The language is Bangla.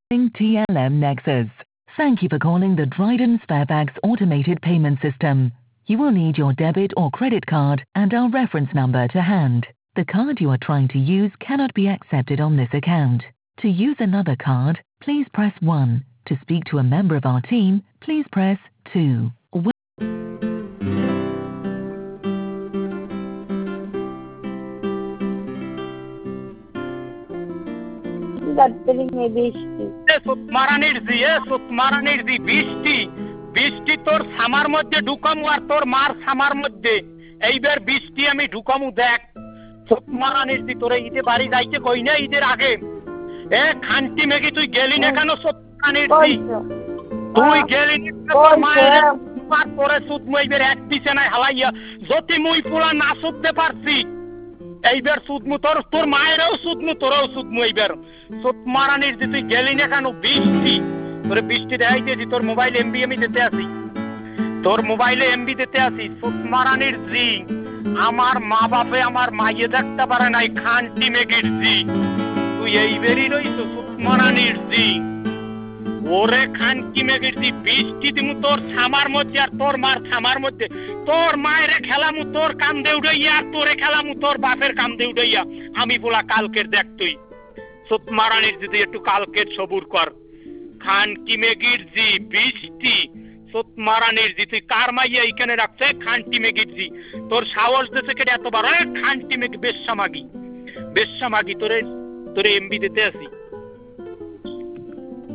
TLM Nexus. Thank you for calling the Dryden Fairfax automated payment system. You will need your debit or credit card and our reference number to hand. The card you are trying to use cannot be accepted on this account. To use another card, please press 1. To speak to a member of our team, please press 2. বৃষ্টি তোর সামার মধ্যে ঢুকামু আর তোর মার সামার মধ্যে এইবার বৃষ্টি আমি ঢুকামু দেখ মারানির দি তোরে ঈদে বাড়ি যাইতে কই না ঈদের আগে খান্তি মেঘি তুই গেলি না কেন সত্যমারানির দি তুই গেলি তোর মায়ের মার পরে সুদ মুইবের এক দিছে না হালাইয়া যদি মুই পুরা না সুদতে পারছি এইবার সুদমু তোর মায়েরও সুদমু তোরও সুদমু এইবার সত্যমারানির দি তুই গেলি না কেন বৃষ্টি তোরে বৃষ্টি দেখাইতেছি তোর মোবাইল এমবি আমি দিতে আসি তোর মোবাইলে এমবি দিতে আসি সত্যমারানির জি আমার মা বাপে আমার মাইয়ে দেখতে পারে নাই খান্তি মেঘির জি তুই এইবারই রইছ সত্যমারানির জি ওরে খান্তি মেঘির জি বৃষ্টি দিমু তোর ছামার মধ্যে আর তোর মার ছামার মধ্যে তোর মায়ের খেলামু তোর কান্দে উড়াইয়া আর তোরে খেলামু তোর বাপের কান্দে উড়াইয়া আমি বলা কালকের দেখ তুই সত্যমারানির জি একটু কালকের সবুর কর খান্তি মেঘির জি বৃষ্টি সত্যমারানির জি তুই কার মাইয়া এখানে রাখছে খান্তি মেঘির জি তোর সাহস দেশে কেটে এত বড় খান্তি মেঘ বেশ্যামাগি তোরে এমবি দিতে আসি